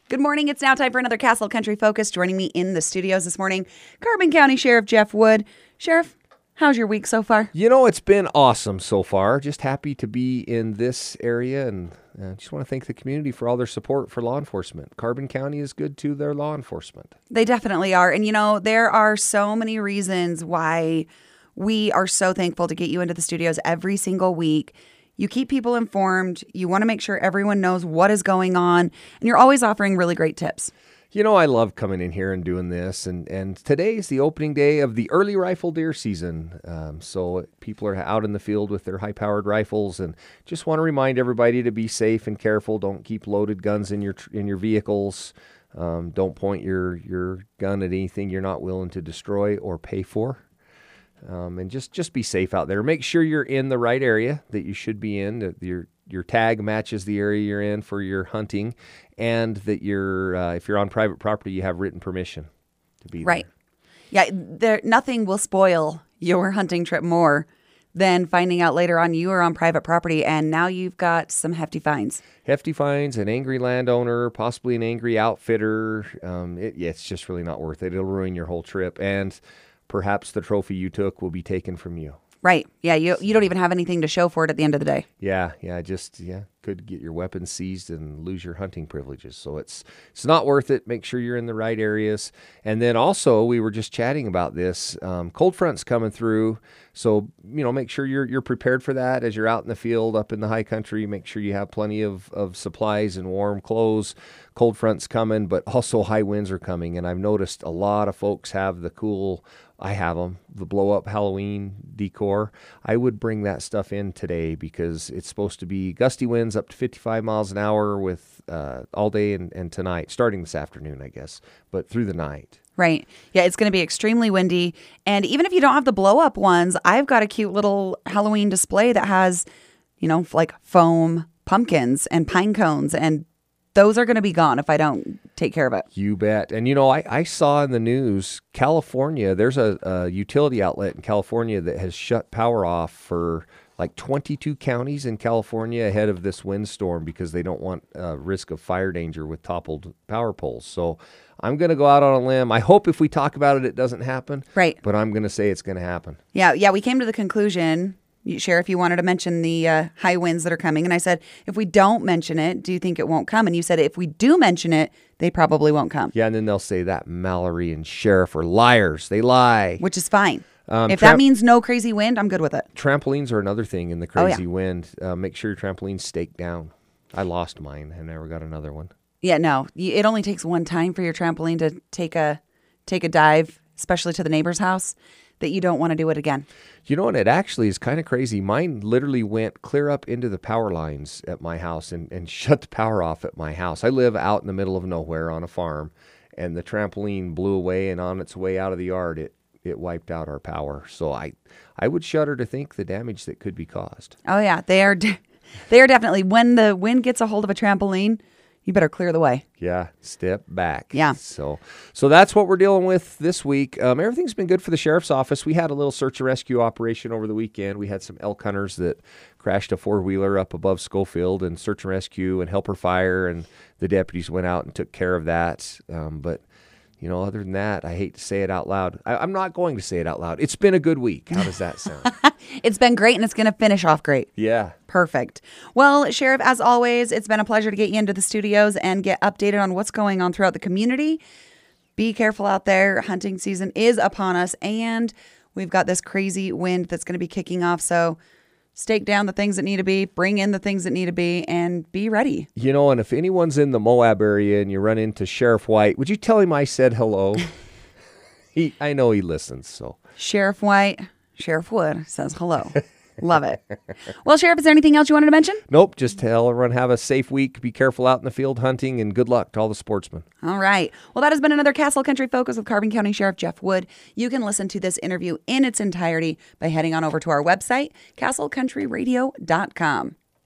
Good morning. It's now time for another Castle Country Focus. Joining me in the studios this morning, Carbon County Sheriff Jeff Wood. Sheriff, how's your week so far? You know, it's been awesome so far. Just happy to be in this area, and just want to thank the community for all their support for law enforcement. Carbon County is good to their law enforcement. They definitely are. And, you know, there are so many reasons why we are so thankful to get you into the studios every single week. You keep people informed. You want to make sure everyone knows what is going on. And you're always offering really great tips. You know, I love coming in here and doing this. And today is the opening day of the early rifle deer season. So people are out in the field with their high-powered rifles. And just want to remind everybody to be safe and careful. Don't keep loaded guns in your vehicles. Don't point your gun at anything you're not willing to destroy or pay for. And just be safe out there. Make sure you're in the right area that you should be in. That your tag matches the area you're in for your hunting, and that if you're on private property, you have written permission to be right. there. Yeah, nothing will spoil your hunting trip more than finding out later on you are on private property, and now you've got some hefty fines. Hefty fines, an angry landowner, possibly an angry outfitter. It's just really not worth it. It'll ruin your whole trip, and perhaps the trophy you took will be taken from you. Right. Yeah, you don't even have anything to show for it at the end of the day. Yeah, could get your weapons seized and lose your hunting privileges. So it's not worth it. Make sure you're in the right areas. And then also, we were just chatting about this. Cold front's coming through, so make sure you're prepared for that as you're out in the field, up in the high country. Make sure you have plenty of supplies and warm clothes. Cold front's coming, but also high winds are coming. And I've noticed a lot of folks have the blow-up Halloween decor. I would bring that stuff in today because it's supposed to be gusty winds up to 55 miles an hour with all day and tonight, starting this afternoon, I guess, but through the night. Right. Yeah, it's going to be extremely windy. And even if you don't have the blow-up ones, I've got a cute little Halloween display that has, like foam pumpkins and pine cones, and those are going to be gone if I don't take care of it. You bet. And, I saw in the news, California, there's a utility outlet in California that has shut power off for like 22 counties in California ahead of this windstorm because they don't want risk of fire danger with toppled power poles. So I'm going to go out on a limb. I hope if we talk about it, it doesn't happen. Right. But I'm going to say it's going to happen. Yeah, we came to the conclusion, Sheriff, you wanted to mention the high winds that are coming. And I said, if we don't mention it, do you think it won't come? And you said, if we do mention it, they probably won't come. Yeah, and then they'll say that Mallory and Sheriff are liars. They lie. Which is fine. If that means no crazy wind, I'm good with it. Trampolines are another thing in the crazy wind. Make sure your trampoline's staked down. I lost mine. I never got another one. Yeah, no. It only takes one time for your trampoline to take a dive, especially to the neighbor's house, that you don't want to do it again. And it actually is kind of crazy. Mine literally went clear up into the power lines at my house and shut the power off at my house. I live out in the middle of nowhere on a farm, and the trampoline blew away, and on its way out of the yard, it wiped out our power. So I would shudder to think the damage that could be caused. Oh, yeah. They are definitely, when the wind gets a hold of a trampoline, you better clear the way. Yeah, step back. Yeah. So that's what we're dealing with this week. Everything's been good for the sheriff's office. We had a little search and rescue operation over the weekend. We had some elk hunters that crashed a four-wheeler up above Schofield, and search and rescue and helper fire, and the deputies went out and took care of that. But other than that, I hate to say it out loud. I'm not going to say it out loud. It's been a good week. How does that sound? It's been great, and it's going to finish off great. Yeah. Perfect. Well, Sheriff, as always, it's been a pleasure to get you into the studios and get updated on what's going on throughout the community. Be careful out there. Hunting season is upon us, and we've got this crazy wind that's going to be kicking off. So stake down the things that need to be, bring in the things that need to be, and be ready. And if anyone's in the Moab area and you run into Sheriff White, would you tell him I said hello? I know he listens. So Sheriff White, Sheriff Wood says hello. Love it. Well, Sheriff, is there anything else you wanted to mention? Nope. Just tell everyone have a safe week. Be careful out in the field hunting, and good luck to all the sportsmen. All right. Well, that has been another Castle Country Focus with Carbon County Sheriff Jeff Wood. You can listen to this interview in its entirety by heading on over to our website, castlecountryradio.com.